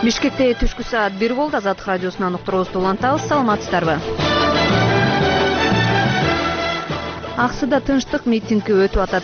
Бишкекте түшкү саат 1 болду. Азаттык радиосунан уктуруубузду улантабыз. Саламатсыздарбы? Аксыда тынчтык митинги өтүп атат.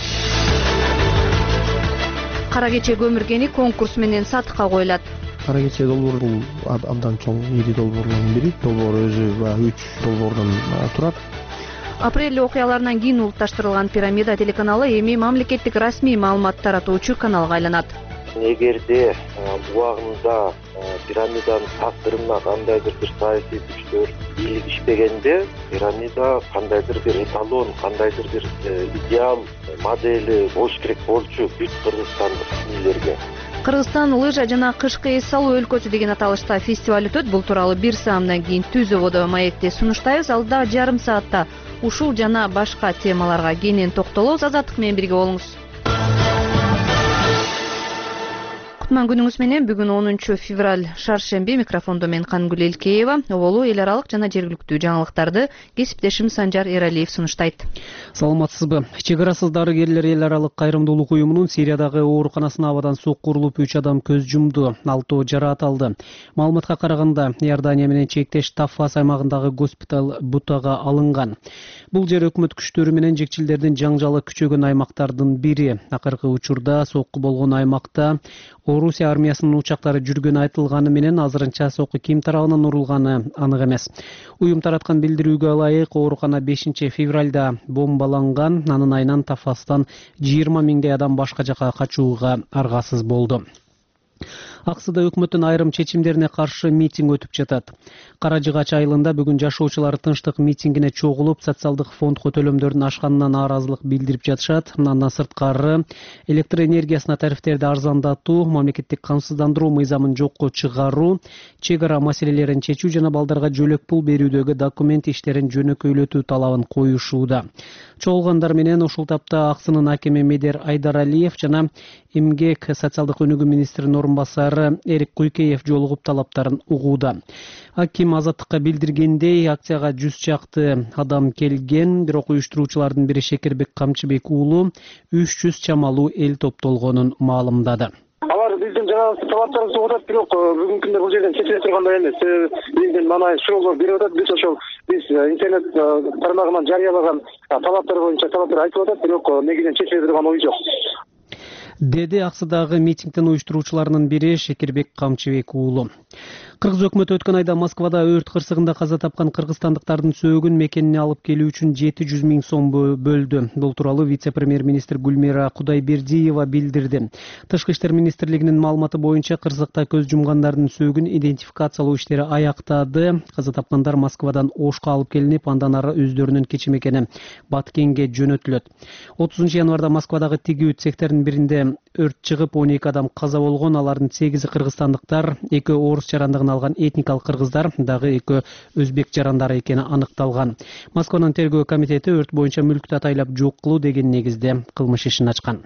Кара кече көмүргени конкурс менен сатыкка коюлат. Кара кече долбоор бул абдан чоң 7 долбоорлордун бири. Долбоор өзү 3 долбоордон турат. Апрель окуяларынан кийин улутташтырылган Пирамида телеканалы эми мамлекеттик расмий маалымат таратуучу каналга айланат. Эгерде убагында Пирамиданын тактырына кандайдыр бир саясий күчтөр илигишпегенде, Пирамида кандайдыр бир эталон, кандайдыр бир идеал модели болуш керек болчу бүт кыргызстандык ээлерге. Кыргызстан лыжа жана кышкы эс салуу өлкөсү деген аталышта фестиваль өтөт. Бул тууралуу бир саамдан кийин Түз ободо маекте сунуштайбыз. Алда жарым саатта ушул жана башка темаларга кенен токтолобуз. Азаттык менен бирге болуңуз. Кутман күнүңүз менен. Бүгүн 10 февраль шаршемби. Микрофондо мен Кангүл Элкеева. Оболу эл аралык жана жергиликтүү жаңылыктарды кесиптешим Санжар Эралиев сунуштайт. Саламатсызбы? Чек арасыз дарыгерлер эл аралык кайрымдуулук уюмунун Сириядагы ооруканасына абадан соккурулуп 3 адам көз жумду, 6 жараат алды. Маалыматка караганда, Иордания менен чектеш Тафас аймагындагы госпиталь бутага алынган. Бул жер өкмөт күчтөрү менен жекчилдердин жаңжалы күчөгөн аймактардын бири. Акыркы учурда сокку болгон аймакта Орусия армиясынын учактары жүргөнү айтылганы менен азырынча сокку ким тарабынан урулганы анык эмес. Уюм тараткан билдирүүгө ылайык, оорукана 5 февралда бомбаланган. Анын айынан Тафастан 20 миңдей адам башка жака качууга аргасыз болду. Аксыда өкмөттүн айрым чечимдерине каршы митинг өтүп жатат. Кара Жыгач айылында бүгүн жашоочулар тынчтык митингине чогулуп, социалдык фондко төлөмдөрдүн ашканына нааразылык билдирип жатышат. Андан сырткары электр энергиясына тарифтерди арзандатуу, мамлекеттик камсыздандыруу мыйзамын жокко чыгаруу, чек ара маселелерин чечүү жана балдарга жөлөк пул берүүдөгү документ иштерин жөнөкөйлөтүү талабын коюшууда. Чогулгандар менен ушул тапта Аксынын акими Медер Айдаралиев жана эмгек социалдык өнүгүү министринин орун басары Эрик Куйкеев жолугуп талаптарын угууда. Аким Азаттыкка билдиргендей, акцияга 100 чакты адам келген, бирок уюштуруучулардын бири Шекербек Камчыбек уулу 300 чамалуу эл топтолгонун маалымдады. Алар биздин жана талаптарыбызды угат, бирок бүгүнкү күндө бул жерден чечиле тургандай эмес. Биздин мана шоу берип атат, биз интернет тармагынан жарыялаган талаптар боюнча талаптар айтып атат, бирок негизинен чечиле турган ой жок. Деди Аксыдагы митингдин уюштуруучуларынын бири Шекербек Камчыбек уулу. Кыргыз өкмөтү өткөн айда Москвада өрт кырсыгында каза тапкан кыргызстандыктардын сөөгүн мекенине алып келүү үчүн 700 миң сом бөлдү. Бул тууралуу вице-премьер-министр Гүлмира Кудайбердиева билдирди. Тышкы иштер министрлигинин маалыматы боюнча кырсыкта көз жумгандардын сөөгүн идентификациялоо иштери аяктады. Каза тапкандар Москвадан Ошко алып келинип, андан ары өздөрүнүн кечи мекени Баткенге жөнөтүлөт. 30 январда Москвадагы тигүү цехтердин биринде өрт чыгып, 12 адам каза болгон. Алардын 8-и кыргызстандыктар, 2 орус жарандыгын алган этникалык кыргыздар, дагы 2 өзбек жарандары экени аныкталган. Москванын тергөө комитети өрт боюнча мүлктү атайлап жок кылуу деген негизде кылмыш ишин ачкан.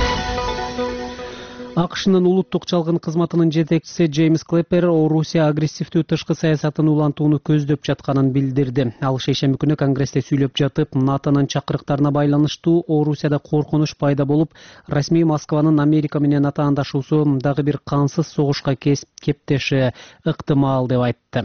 АКШнын улуттук чалгын кызматынын жетекчиси Джеймс Клэппер Орусия агрессивдүү тышкы саясатын улантууну көздөп жатканын билдирди. Ал шейшемби күнү Конгрессте сүйлөп жатып, НАТОнун чакырыктарына байланыштуу Орусияда коркунуч пайда болуп, расмий Москванын Америка менен атаандашуусу дагы бир кансыз согушка кептеши ыктымал деп айтты.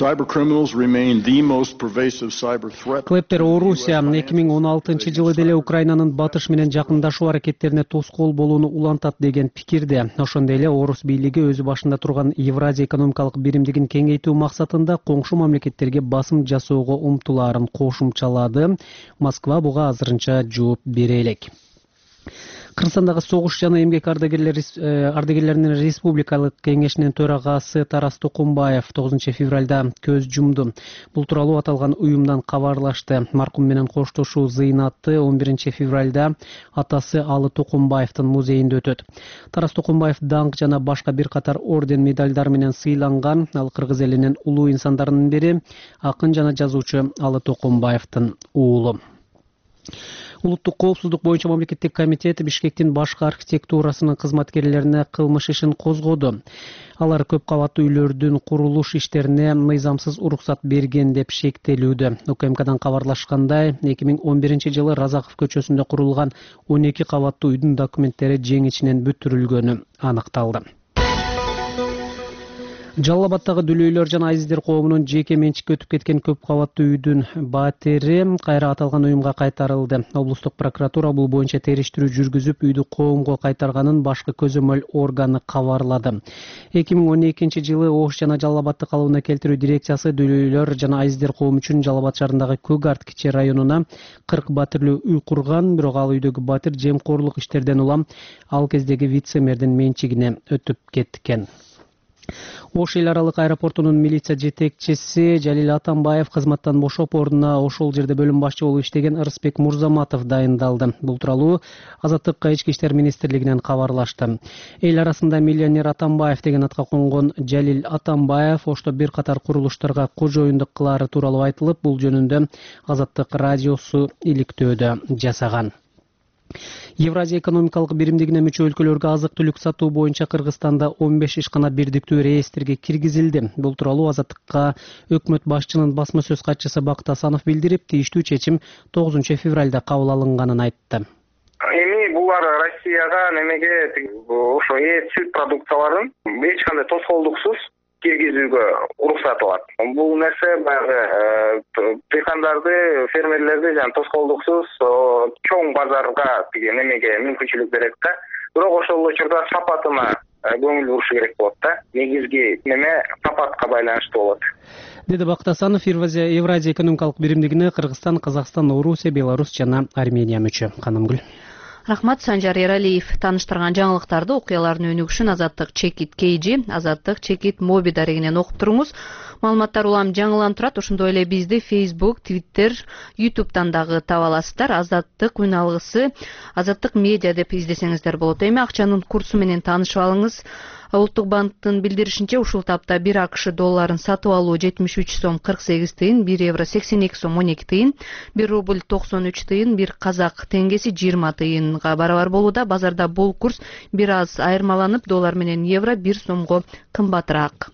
Клэппер Орусия 2016 жылы деле Украинанын батыш менен жакындашуу аракеттерине тоскоол болууну улантат деген пикирде. Ошондой эле орус бийлиги өзү башында турган Евразия экономикалык биримдигин кеңейтүү максатында коңшу мамлекеттерге басым жасоого умтулаарын кошумчалады. Москва буга азырынча жооп бере элек. Кыргызстандагы согуш жана эмгек ардагерлеринин республикалык кеңешинин төрагасы Тарас Токумбаев 9 февралда көз жумду. Бул тууралуу аталган уюмдан кабарлашты. Маркум менен коштошуу зыйнаты 11 февралда атасы Алы Токумбаевдин музейинде өтөт. Тарас Токумбаев даңк жана башка бир катар орден медальдар менен сыйланган. Ал кыргыз элинин улуу инсандарынын бири, акын жана жазуучу Алы Токумбаевдин уулу. Улуттук коопсуздук боюнча мамлекеттик комитет Бишкектин башкы архитектурасынын кызматкерлерине кылмыш ишин козгоду. Алар көп кабаттуу үйлөрдүн курулуш иштерине мыйзамсыз уруксат берген деп шектелүүдө. УКМКдан кабарлашкандай, 2011 жылы Разаков көчөсүндө курулган 12 кабаттуу үйдүн документтери жең ичинен бүтүрүлгөнү аныкталды. Жалал Абадтагы дүлөйлөр жана азиздер коомунун жеке менчикке өтүп кеткен көп кабаттуу үйдүн батири кайра аталган уюмга кайтарылды. Облустук прокуратура бул боюнча териштирүү жүргүзүп, үйдү коомго кайтарганын башкы көзөмөл органы кабарлады. 2012-жылы Ош жана Жалал Абадты калыбына келтирүү дирекциясы дүлөйлөр жана азиздер коому үчүн Жалал Абад шаарындагы Көк Арт кичи районуна 40 батирлүү үй курган, бирок ал үйдөгү батир жемкорлук иштерден улам ал кездеги вице-мэрдин менчигине өтүп кеткен. Ош эл аралык аэропортунун милиция жетекчиси Жалил Атамбаев кызматтан бошоп, ордуна ошол жерде бөлүм башчы болуп иштеген Ырысбек Мурзаматов дайындалды. Бул тууралуу Азаттыкка Ички иштер министрлигинен кабарлашты. Эл арасында миллионер Атамбаев деген атка конгон Жалил Атамбаев Ошто бир катар курулуштарга кожоюндук кылаары тууралуу айтылып, бул жөнүндө Азаттык радиосу иликтөөдө жасаган. Евразия экономикалык биримдигине мүчө өлкөлөргө азык-түлүк сатуу боюнча Кыргызстанда 15 ишкана бирдиктүү реестрге киргизилди. Бул тууралуу Азаттыкка өкмөт башчынын басма сөз катчысы Бакыт Асанов билдирип, тийиштүү чечим 9 февралда кабыл алынганын айтты. Эми булар Россияга немеге ошо сүт продукцияларын эч кандай тоскоолдуксуз киргизүүгө уруксат алат. Бул нерсе баягы дыйкандарды, фермерлерди жана тоскоолдуксуз чоң базарга немеге мүмкүнчүлүк берет да. Бирок ошол учурда сапатына көңүл бурушу керек болот да. Негизги неме сапатка байланыштуу болот. Деди Бакыт Асанов. Евразия экономикалык биримдигине Кыргызстан, Казакстан, Орусия, Беларусь жана Армения мүчө. Канымгүл. Рахмат, Санжар Эралиев. Тааныштырган жаңылыктарды, окуялардын өнүгүшүн Азаттык Чекит KG, Азаттык Чекит Моби дарегинен окуп туруңуз. Маалыматтар улам жаңыланып турат. Ошондой эле бизди Facebook, Twitter, YouTube'дан дагы таба аласыздар. Азаттык уналгысы, Азаттык медиа деп издесеңиздер болот. Эми акчанын курсу менен таанышып алыңыз. Улуттук банктын билдиришинче, ушул тапта 1 АКШ долларын сатып алуу 73 сом 48 тыйын, 1 евро 82 сом 12 тыйын, 1 рубль 93 тыйын, 1 казак теңгеси 20 тыйынга барабар болууда. Базарда бул курс бир аз айырмаланып, доллар менен евро 1 сомго кымбатыраак.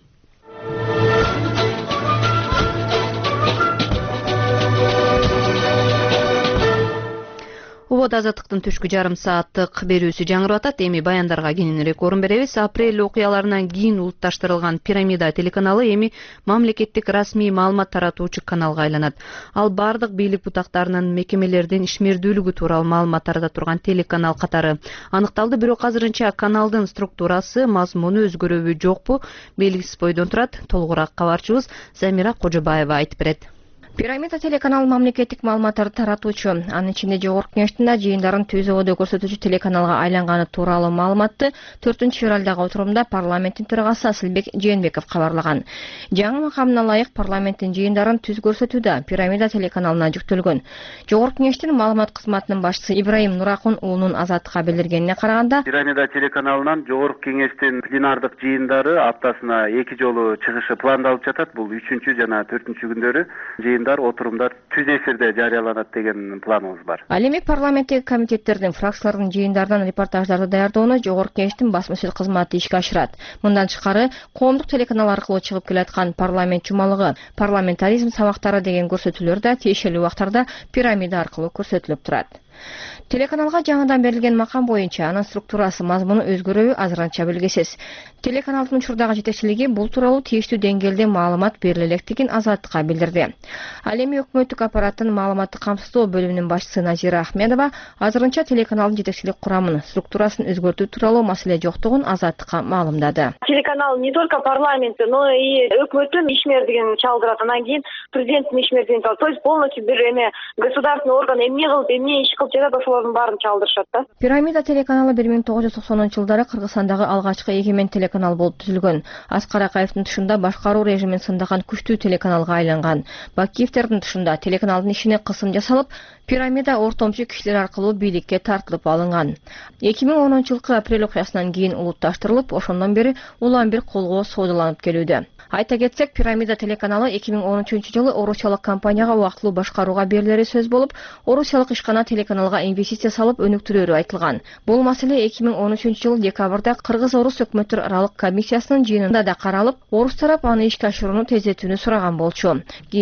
Убада Азаттыктын түшкү жарым сааттык берүүсү жаңырып атат. Эми баяндарга кененирээк орун беребиз. Апрель окуяларынан кийин улутташтырылган Пирамида телеканалы эми мамлекеттик расмий маалымат таратуучу каналга айланат. Ал бардык бийлик бутактарынын, мекемелердин ишмердүүлүгү тууралуу маалымат тарата турган телеканал катары аныкталды. Бирок азырынча каналдын структурасы, мазмуну өзгөрүүбү жокпу белгисиз бойдон турат. Толугураак кабарчыбыз Замира Кожобаева айтып берет. Пирамида телеканал мамлекеттик маалыматтарды таратуучу, анын ичинде жогорку кеңештин жыйындарын түзүүгө көрсөтүүчү телеканалга айланганы тууралуу маалыматты 4 февралдагы отурумда парламенттин төрагасы Асылбек Жээнбеков кабарлаган. Жаңы макамына ылайык парламенттин жыйындарын түз көрсөтүүдө Пирамида телеканалына жүктөлгөн. Жогорку кеңештин маалымат кызматынын башчысы Ибраим Нуракун уулунун Азаттыкка билдиргенине караганда, Пирамида телеканалынан жогорку кеңештин пленардык жыйындары аптасына 2 жолу чыгышы пландалып жатат. Бул 3 жана 4 күндөрү отурумдар түз эфирде жарыяланат деген планыбыз бар. Ал эми парламенттеги комитеттердин, фракциялардын жыйындарынан репортаждарды даярдоону жогорку кеңештин басма сөз кызматы ишке ашырат. Мындан тышкары, коомдук телеканал аркылуу чыгып келаткан парламент жумалыгы, парламентаризм сабактары деген көрсөтүүлөр да тиешелүү убактарда Пирамида аркылуу көрсөтүлүп турат. Телеканалга жаңыдан берилген макам боюнча анын структурасы, мазмуну өзгөрүүбү азырынча белгисиз. Телеканалдын учурдагы жетекчилиги бул тууралуу тийиштүү деңгээлде маалымат бериле электигин Азаттыкка билдирди. Ал эми өкмөттүк аппараттын маалыматтык камсыздоо бөлүмүнүн башчысы Назира Ахмедова азырынча телеканалдын жетекчилик курамын, структурасын өзгөртүү тууралуу маселе жоктугун Азаттыкка маалымдады. Телеканал не только парламентте, но и өкмөттүн ишмердигин чалдырат. Анан кийин президенттин ишмердигин чалдырат. То есть полностью бир государственный орган эмне кылып, эмне иш кылып жатат, ошолордун баарын чалдырышат да. Пирамида телеканалы 1990-жылдары Кыргызстандагы алгачкы эгемен телеканал болуп түзүлгөн. Аскар Акаевдин тышында башкаруу режимин сындаган күчтүү телеканалга айланган. Бакиевдердин тышында телеканалдын ишине кысым жасалып, Пирамида ортомчу кишилер аркылуу бийликке тартылып алынган. 2010-жылкы апрель окуясынан кийин улутташтырылып, ошондон бери улам бир колго соодаланып келүүдө. Айта кетсек, Пирамида телеканалы 2013-жылы орусиялык компанияга убактылуу башкарууга берилери сөз болуп, орусиялык ишкана телеканалга инвестиция салып өнүктүрөөрү айтылган. Бул маселе 2013-жылы декабрда Кыргыз-Орус өкмөттөр аралык комиссиясынын жыйынында да каралып, орус тарап аны ишке ашырууну тездетүүнү сураган болчу. Кийинчерээк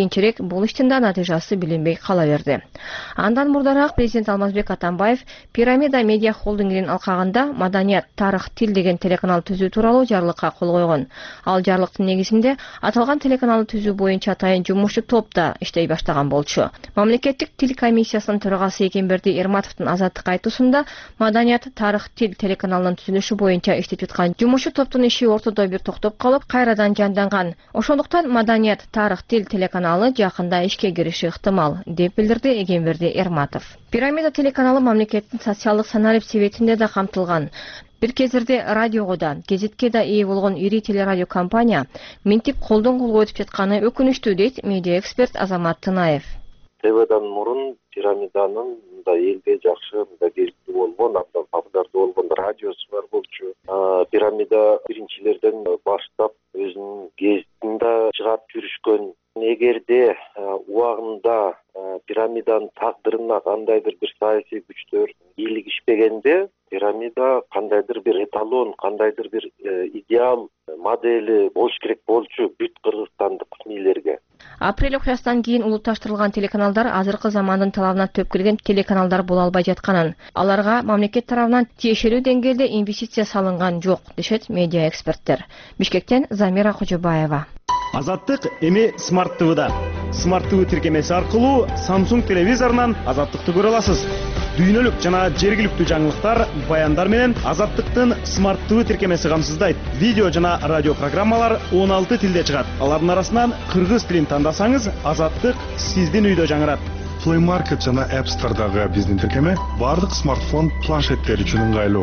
бул иштин да натыйжасы билинбей кала берди. Андан мурдараак президент Алмазбек Атамбаев Пирамида медиа холдингинин алкагында Маданият, тарых, тил деген телеканал түзүү тууралуу жарлыкка кол койгон. Ал жарлыктын негизинде аталган телеканалды түзүү боюнча атайын жумушчу топ да иштей баштаган болчу. Мамлекеттик тил комиссиясынын төрагасы Экенберди Эрматовдун Азаттыкка айтуусунда Маданият, тарых, тил телеканалынын түзүлүшү боюнча иштеп жаткан жумушчу топтун иши ортодо бир токтоп калып, кайрадан жанданган. Ошондуктан Маданият, тарых, тил телеканалы жакында ишке кириши ыктымал, деп билдирди Экенберди Эрматов. Пирамида телеканалы мамлекеттин социалдык саналип себетинде да камтылган. Бир кездерде радиого да, гезитке да ээ болгон ири телерадио компания минтип колдон колго өтүп жатканы өкүнүчтүү, дейт медиа эксперт Азамат Тынаев. ТВдан мурун Пирамиданын мындай элге жакшы, мындай белгилүү болгон, абдан популярдуу болгон радиосу бар болчу. Пирамида биринчилерден баштап өзүнүн гезитин да чыгарып жүрүшкөн. Эгерде убагында Пирамиданын тагдырына кандайдыр бир саясий күчтөр ийгилигишпегенде, Пирамида кандайдыр бир эталон, кандайдыр бир идеал модели болуш керек болчу бүт кыргызстандык мийлерге. Апрель окуясынан кийин улутташтырылган телеканалдар азыркы замандын талабына төп келген телеканалдар боло албай жатканын, аларга мамлекет тарабынан тиешелүү деңгээлде инвестиция салынган жок, дешет медиа эксперттер. Бишкектен Замира Кожобаева. Азаттык эми Смарт ТВда. Смарт ТВ тиркемеси аркылуу Samsung телевизорунан Азаттыкты көрө аласыз. Дүйнөлүк жана жергиликтүү жаңылыктар, баяндар менен Азаттыктын Смарт ТВ тиркемеси камсыздайт. Видео жана радио программалар 16 тилде чыгат. Алардын арасынан кыргыз тилин тандасаңыз, Азаттык сиздин үйдө жаңырат. Play Market жана App Store'дагы биздин тиркеме бардык смартфон планшеттер үчүн ыңгайлуу.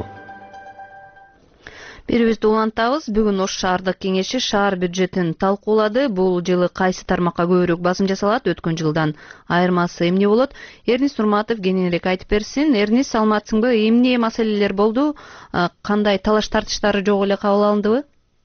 Берүүбүздү улантабыз. Бүгүн Ош шаардык кеңеши шаар бюджетин талкуулады. Бул жылы кайсы тармакка көбүрөөк басым жасалат, өткөн жылдан айырмасы эмне болот? Эрнис Нурматов кененирээк айтып берсин. Эрнис, саламатсыңбы? Эмне маселелер болду? Кандай талаш тартыштары жок эле кабыл алындыбы?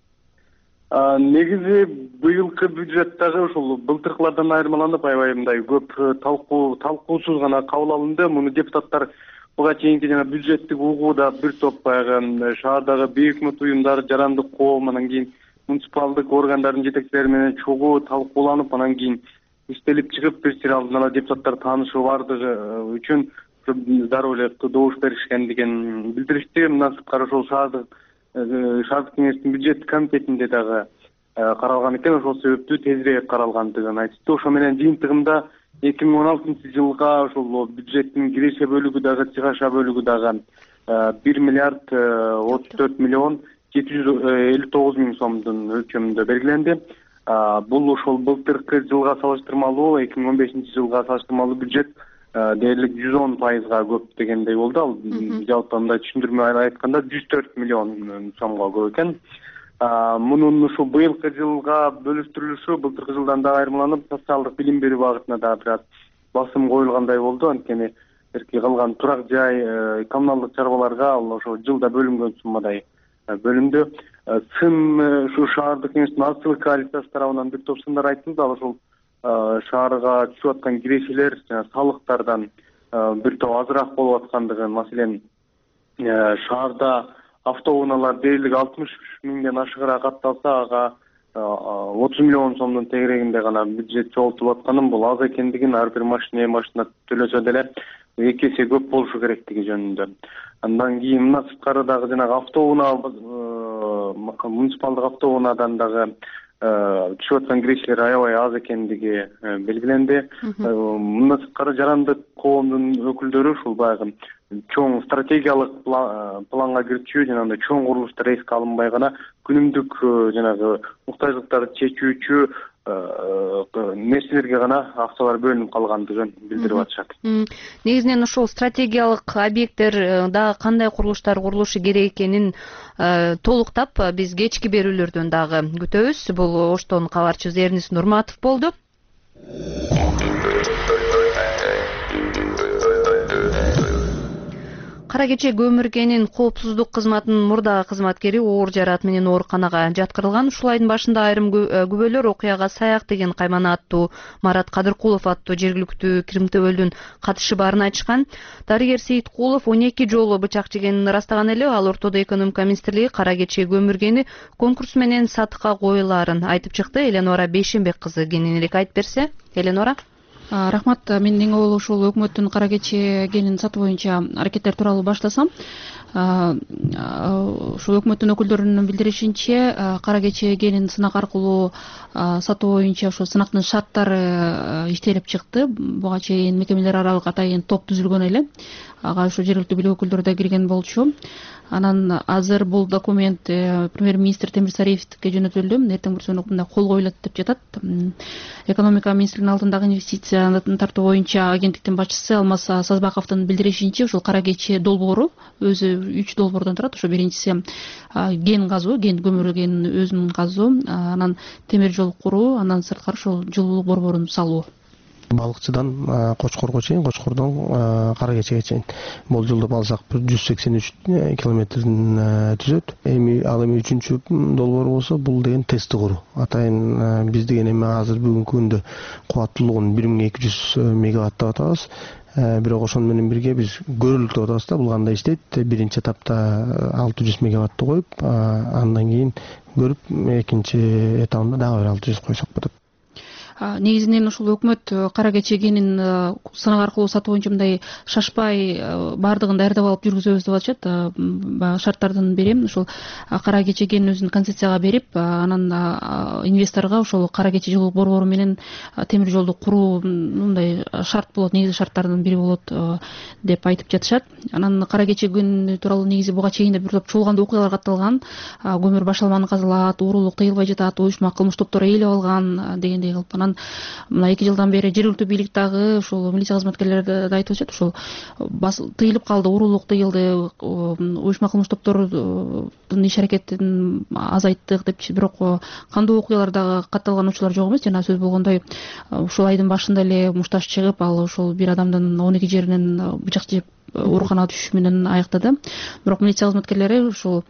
Негизи быйылкы бюджет дагы ушул былтыркылардан айырмаланып, аябай мындай көп талкуусуз гана кабыл алынды. Муну депутаттар буга чейинки жана бюджеттик угууда бир топ баягы шаардагы бейөкмөт уюмдар, жарандык коом, анан кийин муниципалдык органдардын жетекчилери менен чогуу талкууланып, анан кийин иштелип чыгып, бир сир алдын ала депутаттар таанышуу бардыгы үчүн дароо эле добуш беришкендигин билдиришти. Мындан сырткары ошол шаардык кеңештин бюджет комитетинде дагы каралган экен, ошол себептүү тезирээк каралгандыгын айтышты. Ошо менен жыйынтыгында 2016 ошол бюджеттин киреше бөлүгү дагы, чыгаша бөлүгү дагы 1 миллиард 34 миллион 759 миң сомдун өлчөмүндө белгиленди. Бул ошол былтыркы жылга салыштырмалуу, 2015 жылга салыштырмалуу бюджет дээрлик 110%га көп дегендей болду. Ал жалпы мындай түшүндүрмө айтканда 104 миллион сомго көп экен. Мунун ушу быйылкы жылга бөлүштүрүлүшү былтыркы жылдан да айырмаланып, социалдык билим берүү багытына да бир аз басым коюлгандай болду. Анткени эрки калган турак жай, коммуналдык чарбаларга ал ошо жылда бөлүнгөн суммадай бөлүндү. Ушу шаардык кеңештин ачык коалициясы тарабынан бир топ сындар айтылды. Ал ошол шаарга түшүп аткан кирешелер жана салыктардан бир топ азыраак болуп аткандыгын, маселен шаарда автоунаалар дээрлик 60 миңден ашыгыраак катталса, ага 30 миллион сомдун тегерегинде гана бюджет жоготулуп атканын, бул аз экендигин, ар бир машина төлөсө деле 2 эсе көп болушу керектиги жөнүндө. Андан кийин мына сырткары дагы жанагы автоунаа, муниципалдык автоунаадан дагы түшүп аткан кирешелер аябай аз экендиги белгиленди. Мына сырткары жарандык коомдун өкүлдөрү ушул баягы чоң стратегиялык планга кирчүү, жанагындай чоң курулуштар эске алынбай гана күнүмдүк жанагы муктаждыктарды чечүүчү нерселерге гана акчалар бөлүнүп калгандыгын билдирип атышат. Негизинен ошол стратегиялык объекттер дагы кандай курулуштар курулушу керек экенин толуктап биз кечки берүүлөрдөн дагы күтөбүз. Бул Оштон кабарчыбыз Эрнис Нурматов болду. Кара кече көмүргенин коопсуздук кызматынын мурдагы кызматкери оор жараат менен ооруканага жаткырылган. Ушул айдын башында айрым күбөлөр окуяга Саяк деген каймана аттуу Марат Кадыркулов аттуу жергиликтүү кирмтөбөлдүн катышы барын айтышкан. Дарыгер Сейиткулов 12 жолу бычак жегенин ырастаган эле. Ал ортодо экономика министрлиги кара кече көмүргени конкурс менен сатыкка коюлаарын айтып чыкты. Эленора Бейшембек кызы кененирээк айтып берсе. Эленора. Рахмат. Мен эң аввал ушул өкмөттүн кара кече генин сатуу боюнча аракеттер тууралуу баштасам. Ушул өкмөттүн өкүлдөрүнүн билдиришинче, кара кече генин сынак аркылуу сатуу боюнча ошо сынактын шарттары иштелип чыкты. Буга чейин мекемелер аралык атайын топ түзүлгөн эле. Ага ошо жергиликтүү бийлик өкүлдөрү да кирген болчу. Анан азыр бул документ премьер-министр Темирсариевке жөнөтүлдү. Эртең бүрсүн мындай кол коюлат деп жатат. Экономика министринин алдындагы инвестицияны тартуу боюнча агенттиктин башчысы Алмаз Сазбаковдун билдиришинче, ушул кара кече долбоору өзү 3 долбоордон турат. Ошо биринчиси ген казуу, ген көмүргенин өзүн казуу, анан темир жол куруу, анан сырткары ошол жылуулук борборун салуу. Балыкчыдан Кочкорго чейин, Кочкордон кара кечеге чейин болжолдоп алсак 183 километрин түзөт. Ал эми 3-чү долбоор болсо бул деген тестти куруу. Атайын биз деген эми азыр бүгүнкү күндө кубаттуулугун 1200 мегаватт деп атабыз. Бирок ошону менен бирге биз көрүлүк деп атабыз да, бул кандай иштейт. Биринчи этапта 600 мегаваттты коюп, андан кийин көрүп, экинчи этабында дагы бир 600 койсок болот. Негизинен ушул өкмөт кара кече генин сынак аркылуу сатуу боюнча мындай шашпай баардыгын даярдап алып жүргүзөбүз деп атышат. Баягы шарттардын бири ушул кара кече ген өзүн концессияга берип, анан инвесторго ошол кара кече жылуулук борбору менен темир жолду куруу мындай шарт болот, негизи шарттардын бири болот деп айтып жатышат. Анан кара кече ген тууралуу негизи буга чейин да бир топ чуулгандуу окуялар катталган. Көмүр башалманы казылат, уурулук тыйылбай жатат, уюшма кылмыш топтору ээлеп алган дегендей кылып. Анан мына 2 жылдан бери жергиликтүү бийлик дагы ушул милиция кызматкерлери да айтып атышат, ушул тыйылып калды, уурулук тыйылды, уюшма кылмыш топтордун иш аракетин азайттык депчи. Бирок кандуу окуялар дагы катталган учурлар жок эмес. Жана сөз болгондой, ушул айдын башында эле мушташ чыгып, ал ушул бир адамдын 12 жеринен бычак жеп ооруканага түшүшү менен аяктады. Бирок милиция кызматкерлери ушул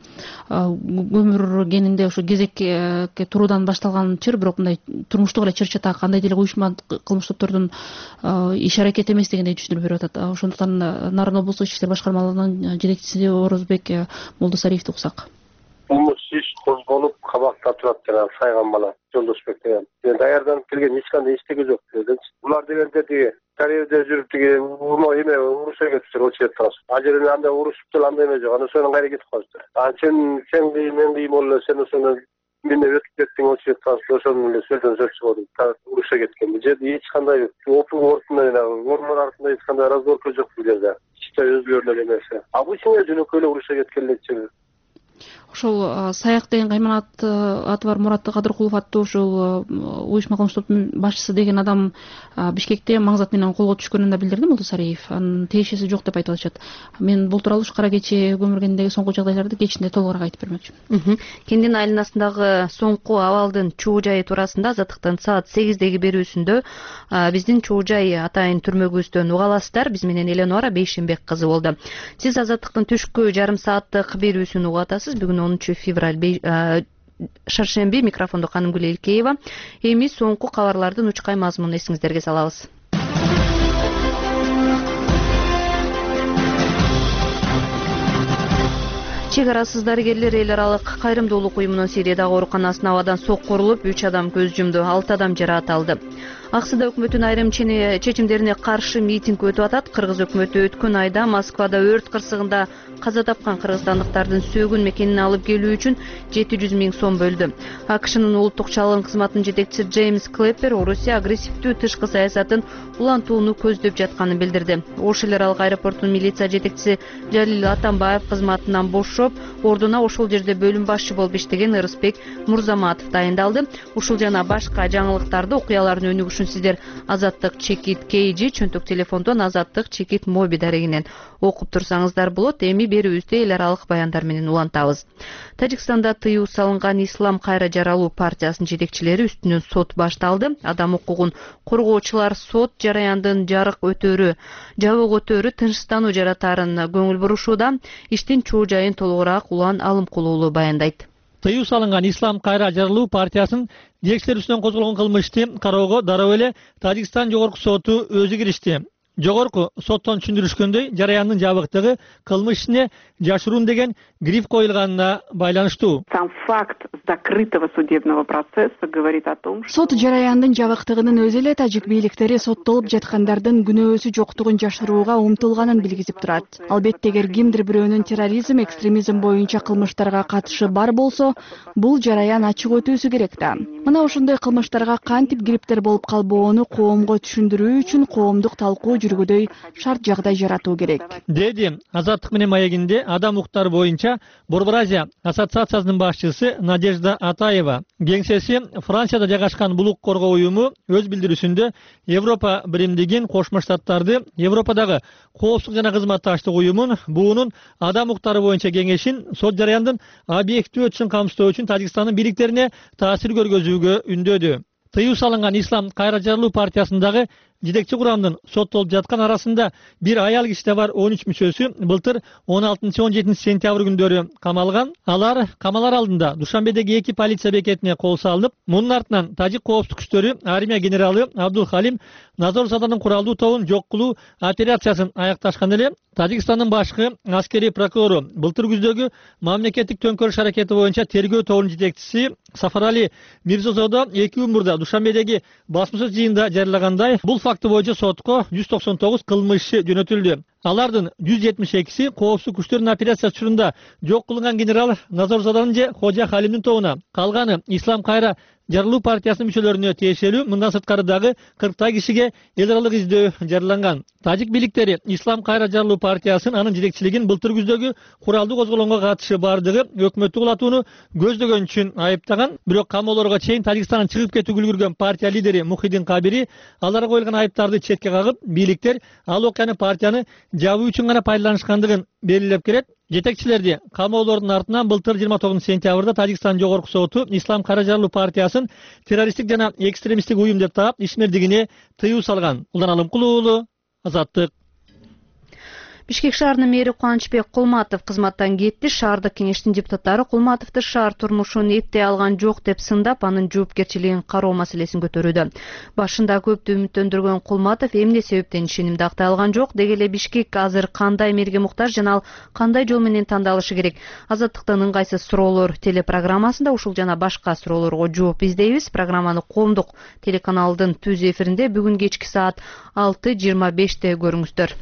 көмүр генинде ошо кезекке туруудан башталган чыр, бирок мындай турмуштук эле чыр-чатак, кандай деле уюшма кылмыш топтордун иш аракети эмес дегендей түшүндүрүп берип атат. Ошондуктан Нарын облустук ички иштер башкармалыгынын жетекчиси Орозбек Молдосариевди уксак. Кылмыш иш козголуп кабакта турат жана Сайган бала Жолдошбек деген. Даярданып келген эч кандай иштеги жок дегенчи. Булар дегенде тиги Таревде жүрүп тиги эме урушка кетиптир, очет турат. Ажерин андай урушуп жыл андай эме жок. Аны ошонун кайра кетип калыптыр. Сен мен кийим болду, сен ошону менде өтүп кеттиң, очет турат. Ошону эле сөздөн сөз чыгып урушка кеткен. Же эч кандай опун ортунда орнор артында эч кандай разборка жок бул жерде. Ичте өзгөрүлөр эмес. Обычный жөнөкөй эле урушка кеткен эле. Ошол Саяк деген каймана аты бар Мурат Кадыркулов аттуу ушул уюшма кылмыш топтун башчысы деген адам Бишкекте маңзат менен колго түшкөнүн да билдирди Молдосариев. Анын тиешеси жок деп айтып атышат. Мен бул тууралуу кара кече көмүргендеги соңку жагдайларды кечинде толугураак айтып бермөкчүмүн. Кендин айланасындагы соңку абалдын чуу жайы туурасында Азаттыктын саат 8-деги берүүсүндө биздин чуу жай атайын түрмөгүбүздөн уга аласыздар. Биз менен Эленора Бейшембек кызы болду. Сиз Азаттыктын түшкү жарым сааттык берүүсүн угуп атасыз. Бүгүн 10 февраль шаршемби. Микрофондо Канымгүл Элкеева. Эми соңку кабарлардын учкай мазмунун эсиңиздерге салабыз. Чек арасыз дарыгерлер эл аралык кайрымдуулук уюмунун Сириядагы ооруканасына абадан сокку урулуп 3 адам көз жумду, 6 адам жараат алды. Аксыда өкмөттүн айрым чечимдерине каршы митинг өтүп атат. Кыргыз өкмөтү өткөн айда Москвада өрт кырсыгында каза тапкан кыргызстандыктардын сөөгүн мекенине алып келүү үчүн 700 000 сом бөлдү. АКШнын улуттук чалгын кызматынын жетекчиси Джеймс Клэппер Орусия агрессивдүү тышкы саясатын улантууну көздөп жатканын билдирди. Ош эл аралык аэропортунун милиция жетекчиси Жалил Атамбаев кызматынан бошоп, ордуна ошол жерде бөлүм башчы болуп иштеген Ырысбек Мурзаматов дайындалды. Ушул жана башка жаңылыктарды окуялардын өнүгүшүн болушун сиздер Азаттык Чекит Кейжи чөнтөк телефондон Азаттык Чекит Моби дарегинен окуп турсаңыздар болот. Эми берүүбүздө эл аралык баяндар менен улантабыз. Тажикстанда тыюу салынган Ислам кайра жаралуу партиясынын жетекчилери үстүнөн сот башталды. Адам укугун коргоочулар сот жараяндын жабык өтөөрү тынчстануу жаратарын көңүл бурушууда. Иштин чоо жайын толугураак Улан Алымкулуулу баяндайт. Тыюу салынган Ислам кайра жаралуу партиясынын жетекчилери үстүнөн козголгон кылмышты кароого дароо эле Тажикстан жогорку соту өзү киришти. Жогорку соттон түшүндүрүшкөндөй, жараяндын жабыктыгы кылмыш ишине жашыруун деген гриф коюлганына байланыштуу. Сам факт закрытого судебного процесса говорит о том, что сот жараяндын жабыктыгынын өзү эле тажик бийликтери соттолуп жаткандардын күнөөсү жоктугун жашырууга умтулганын билгизип турат. Албетте, эгер кимдир бирөөнүн терроризм, экстремизм боюнча кылмыштарга катышы бар болсо, бул жараян ачык өтүүсү керек да. Мына ошондой кылмыштарга кантип кириптер болуп калбоону коомго түшүндүрүү үчүн коомдук талкуу жүргүдөй шарт жагдай жаратуу керек, деди Азаттык менен маегинде адам укуктары боюнча Борбор Азия ассоциациясынын башчысы Надежда Атаева. Кеңсеси Францияда жайгашкан бул укук коргоо уюму өз билдирүүсүндө Европа биримдигин, Кошмо Штаттарды, Европадагы коопсуздук жана кызматташтык уюмун, буунун адам укуктары боюнча кеңешин сот жараяндын объективдүү өтүшүн камсыздоо үчүн Тажикстандын бийликтерине таасир көргөзүүгө үндөдү. Тыюу салынган Ислам кайра жаралуу партиясындагы жетекчи курамдын соттолуп жаткан арасында бир аял киши да бар. 13 мүчөсү былтыр 16-17 сентябрь күндөрү камалган. Алар камалар алдында Душанбедеги 2 полиция бекетине кол салынып, мунун артынан тажик коопсуздук күчтөрү армия генералы Абдул Халим Назор Саданын куралдуу тобун жок кылуу операциясын аякташкан эле Тажикстандын башкы аскерий прокурору былтыр күздөгү мамлекеттик төңкөрүш аракети боюнча тергөө тобунун жетекчиси Сафарали Мирзозодо 2 күн мурда Душанбедеги басма сөз жыйынында жарыялагандай, бул факты боюнча сотко 199 кылмыш иши жөнөтүлдү. Алардын 172си коопсуздук күчтөрүнүн операциясы учурунда жок кылынган генерал Назорзаданын же Хожа Халимдин тобуна, калганы Ислам кайра жаралуу партиясынын мүчөлөрүнө тиешелүү. Мындан сырткары дагы 40 кишиге эл аралык издөө жарыяланган. Тажик бийликтери Ислам кайра жаралуу партиясын, анын жетекчилигин былтыр күздөгү куралдуу козголоңго катышы бардыгы өкмөттү кулатууну көздөгөн үчүн айыптаган. Бирок камоолорго чейин Тажикстандан чыгып кетүүгө үлгүргөн партия лидери Мухиддин Кабири аларга коюлган айыптарды четке кагып, бийликтер ал окуяны партияны жабуу үчүн гана пайдаланышкандыгын белгилеп келет. Жетекчилерди камоолордун артынан былтыр 29 сентябрда Тажикстан жогорку соту Ислам кайра жаралуу партиясын террористтик жана экстремисттик уюм деп таап ишмердигине тыюу салган. Улан Алымкулуулу, Азаттык. Бишкек шаарынын мэри Кубанычбек Кулматов кызматтан кетти. Шаардык кеңештин депутаттары Кулматовду шаар турмушун эптей алган жок деп сындап, анын жоопкерчилигин кароо маселесин көтөрүүдө. Башында көптү үмүттөндүргөн Кулматов эмне себептен ишенимди актай алган жок, деги эле Бишкек азыр кандай мэрге муктаж жана ал кандай жол менен тандалышы керек? Азаттыктын ыңгайсыз суроолор телепрограммасында ушул жана башка суроолорго жооп издейбиз. Программаны коомдук телеканалдын түз эфиринде бүгүн кечки саат 6:25 көрүңүздөр.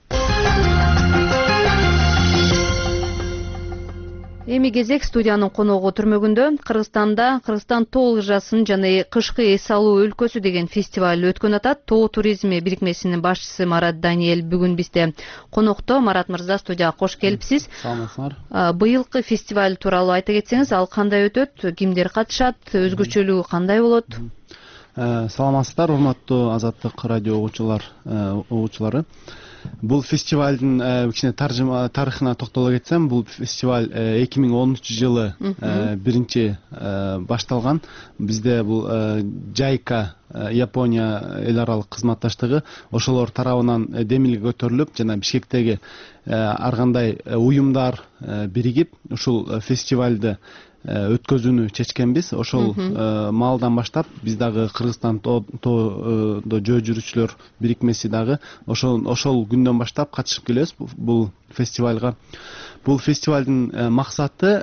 Эми кезек студиянын коногу түрмөгүндө. Кыргызстан тоо лыжасын жана кышкы эс алуу өлкөсү деген фестиваль өткөн атат. Тоо туризми бирикмесинин башчысы Марат Даниэль бүгүн бизде конокто. Марат мырза, студияга кош келипсиз. Саламатсыздар. Быйылкы фестиваль тууралуу айта кетсеңиз, ал кандай өтөт, кимдер катышат, өзгөчөлүгү кандай болот? Саламатсыздар, урматтуу Азаттык радио угуучулары. Бул фестивалдын кичине тарыхына токтоло кетсем, бул фестиваль 2013 жылы биринчи башталган. Бизде бул Жайка Япония эл аралык кызматташтыгы ошолор тарабынан демилге көтөрүлүп, жана Бишкектеги ар кандай уюмдар биригип ушул фестивалды өткөзүүнү чечкенбиз. Ошол маалдан баштап биз дагы Кыргызстан тоодо жөө жүрүүчүлөр бирикмеси дагы ошол күндөн баштап катышып келебиз бул фестивалга. Бул фестивалдын максаты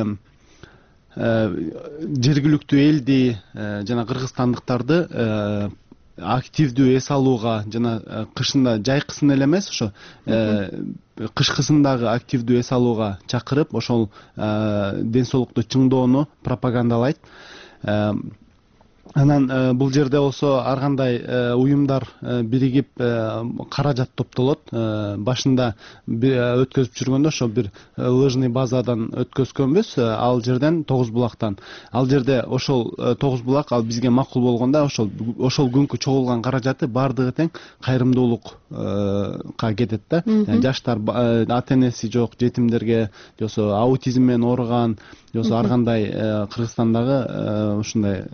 жергиликтүү элди жана кыргызстандыктарды активдүү эс алууга жана кышында жайкысын эле эмес, ошо кышкысын дагы активдүү эс алууга чакырып, ошол ден соолукту чыңдоону пропагандалайт. Анан бул жерде болсо ар кандай уюмдар биригип каражат топтолот. Башында өткөзүп жүргөндө ошо бир лыжный базадан өткөзгөнбүз, ал жерден Тогуз булактан. Ал жерде ошол Тогуз булак ал бизге макул болгондо ошол күнкү чогулган каражаты баардыгы тең кайрымдуулукка кетет да. Жаштар, ата энеси жок жетимдерге, же болбосо аутизм менен ооруган, же болбосо ар кандай Кыргызстандагы ушундай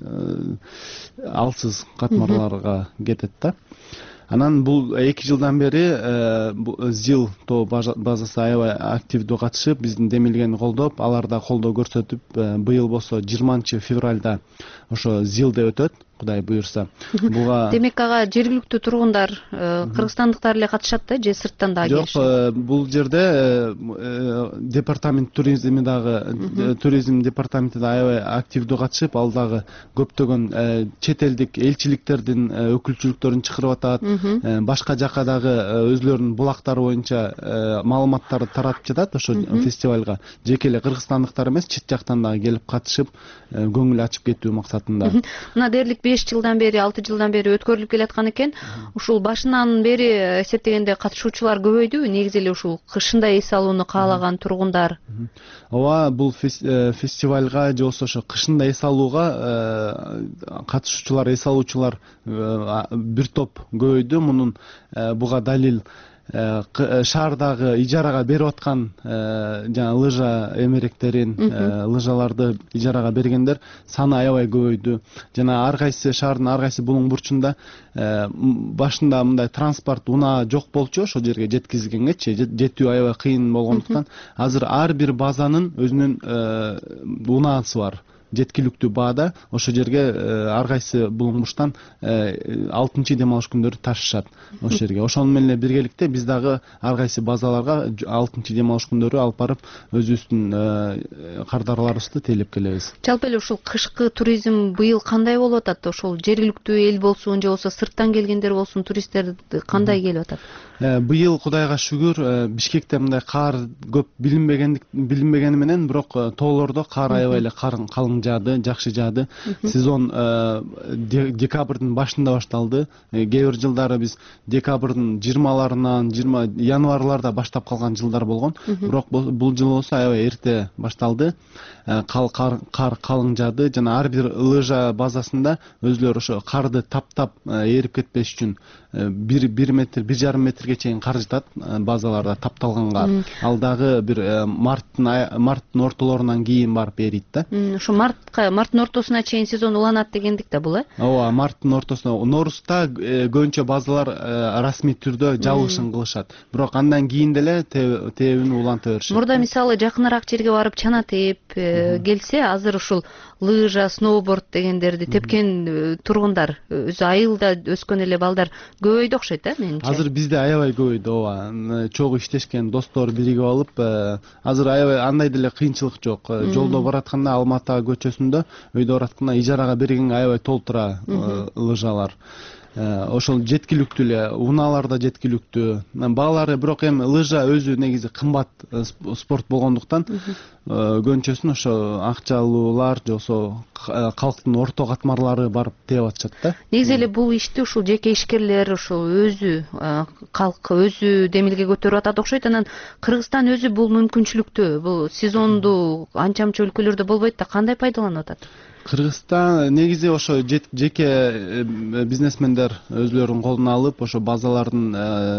алсыз катмарларга кетет да. Анан бул 2 жылдан бери ЗИЛ тоо базасы аябай активдүү катышып, биздин демилгени колдоп, алар да колдоо көрсөтүп, быйыл болсо 20 февралда ошо ЗИЛде өтөт, Кудай буюрса. Буга демек ага жергиликтүү тургундар, кыргызстандыктар эле катышат да, же сырттан дагы келишет? Жок, бул жерде департамент туризми дагы, туризм департаменти да аябай активдүү катышып, ал дагы көптөгөн чет элдик элчиликтердин өкүлчүлүктөрүн чакырып атат. Башка жака дагы өзлөрүнүн булактары боюнча маалыматтарды таратып жатат ошо фестивалга. Жеке эле кыргызстандыктар эмес, чет жактан дагы келип катышып, көңүл ачып кетүү максатында. Мына дээрлик 5 жылдан бери, 6 жылдан бери өткөрүлүп келаткан экен. Ушул башынан бери эсептегенде катышуучулар көбөйдүбү? Негизи эле ушул кышында эс алууну каалаган тургундар. Ооба, бул фестивалга же болбосо ошо кышында эс алууга катышуучулар, эс алуучулар бир топ көбөйдү. Мунун буга далил шаардагы ижарага берип аткан жана лыжа эмеректерин, лыжаларды ижарага бергендер саны аябай көбөйдү. Жана ар кайсы шаардын ар кайсы булуң бурчунда башында мындай транспорт унаа жок болчу, ошол жерге жеткизгенгечи жетүү аябай кыйын болгондуктан азыр ар бир базанын өзүнүн унаасы бар. Жеткиликтүү баада ошол жерге ар кайсы булуң бурчтан 6 дем алыш күндөрү ташышат ошол жерге. Ошону менен биргеликте биз дагы ар кайсы базаларга 6 дем алыш күндөрү алып барып өзүбүздүн кардарларыбызды тейлеп келебиз. Жалпы эле ушул кышкы туризм быйыл кандай болуп атат? Ошол жергиликтүү эл болсун, же болбосо сырттан келгендер болсун, туристтер кандай келип атат? Быйыл Кудайга шүгүр, Бишкекте мындай кар көп билинбегени менен, бирок тоолордо кар аябай эле калың жаады, жакшы жаады. Сезон декабрдын башында башталды. Кээ бир жылдары биз декабрдын 20-ларынан, январларда баштап калган жылдар болгон. Бирок бул жыл болсо аябай эрте башталды. Кар калың жаады жана ар бир лыжа базасында өзлөрү ошо карды таптап эрип кетпеш үчүн 1 метр, 1,5 метрге чейин кар жатат базаларда тапталган кар. Ал дагы бир марттын ортолорунан кийин барып эрийт да. Ошо марттын ортосуна чейин сезон уланат дегендик да бул, Ооба, марттын ортосуна. Норузда көбүнчө базалар расмий түрдө жабылышын кылышат. Бирок андан кийин деле тебин уланта беришет. Мурда мисалы жакыныраак жерге барып чана тээп келсе, азыр ушул лыжа, сноуборд дегендерди тепкен тургундар, өзү айылда өскөн эле балдар көбөйдү окшойт, менимче. Азыр бизде аябай көбөйдү, ооба. Чогуу иштешкен достор биригип алып, азыр аябай андай деле кыйынчылык жок. Жолдо баратканда Алматы көчөсүндө өйдө баратканда ижарага берген аябай толтура лыжалар. Ошол жеткиликтүү эле, унаалар да жеткиликтүү. Баалары бирок эми лыжа өзү негизи кымбат спорт болгондуктан көбүнчөсүн ошо акчалуулар же болбосо калктын орто катмарлары барып тээп атышат да. Негизи эле бул ишти ушул жеке ишкерлер ошол өзү калк өзү демилге көтөрүп атат окшойт. Анан Кыргызстан өзү бул мүмкүнчүлүктү, бул сезонду анча мынча өлкөлөрдө болбойт да, кандай пайдаланып атат? Кыргызстан негизи ошо жеке бизнесмендер өзлөрүнүн колуна алып, ошо базалардын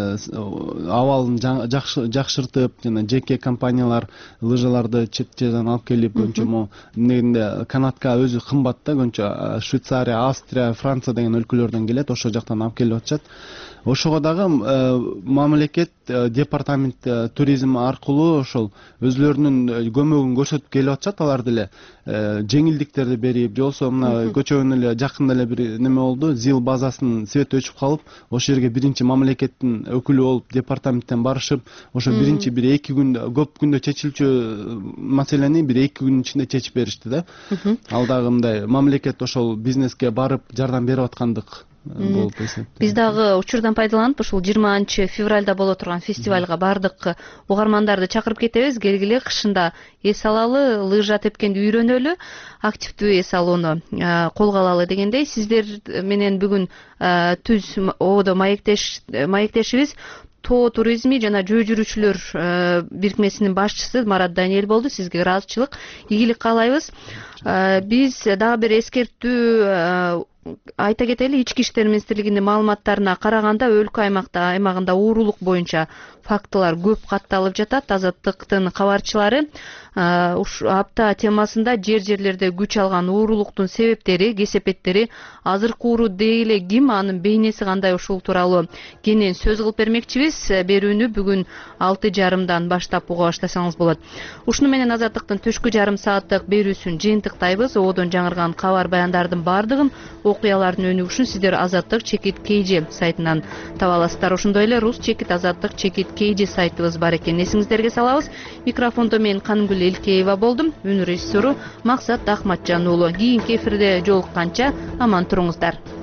абалын жакшыртып, жана жеке компаниялар лыжаларды чет жерден алып келип, көбүнчө негизинде канатка өзү кымбат да, көбүнчө Швейцария, Австрия, Франция деген өлкөлөрдөн келет, ошол жактан алып келип атышат. Ошого дагы мамлекет департамент туризм аркылуу ошол өзлөрүнүн көмөгүн көрсөтүп келип атышат. Алар деле жеңилдиктерди берип, же болбосо мына көчөгөн эле жакында эле бир неме болду, ЗИЛ базасынын свети өчүп калып, ошол жерге биринчи мамлекеттин өкүлү болуп департаменттен барышып, ошо биринчи бир 2 күндө, көп күндө чечилчү маселени бир 2 күндүн ичинде чечип беришти да. Ал дагы мындай мамлекет ошол бизнеске барып жардам берип аткандык болуп эсептейм. Биз дагы учурдан пайдаланып ушул 20-февралда боло турган фестивалга баардык угармандарды чакырып кетебиз. Келгиле, кышында эс алалы, лыжа тепкенди үйрөнөлү, активдүү эс алууну колго алалы дегендей. Сиздер менен бүгүн түз ободо маектешибиз тоо туризми жана жөө жүрүүчүлөр бирикмесинин башчысы Марат Даниэль болду. Сизге ыраазычылык, ийгилик каалайбыз. Биз дагы бир эскертүү айта кетели. Ички иштер министрлигинин маалыматтарына караганда өлкө аймагында уурулук боюнча фактылар көп катталып жатат. Азаттыктын кабарчылары ушу апта темасында жерлерде күч алган уурулуктун себептери, кесепеттери, азыркы ууруу дей эле ким, анын бейнеси кандай, ушул тууралуу кенен сөз кылып бермекчибиз. Берүүнү бүгүн 6:30 баштап уга баштасаңыз болот. Ушуну менен Азаттыктын түшкү жарым сааттык берүүсүн жыйынтыктайбыз. Ободон жаңырган кабар баяндардын баардыгын, окуялардын өнүгүшүн сиздер Азаттык чекит KG сайтынан таба аласыздар. Ошондой эле рус чекит Азаттык чекит KG сайтыбыз бар экен. Эсиңиздерге салабыз. Микрофондо мен Кангүл Элкеева болдум. Үнү режиссеру Максат Ахматжан уулу. Кийинки эфирде жолукканча аман туруңуздар.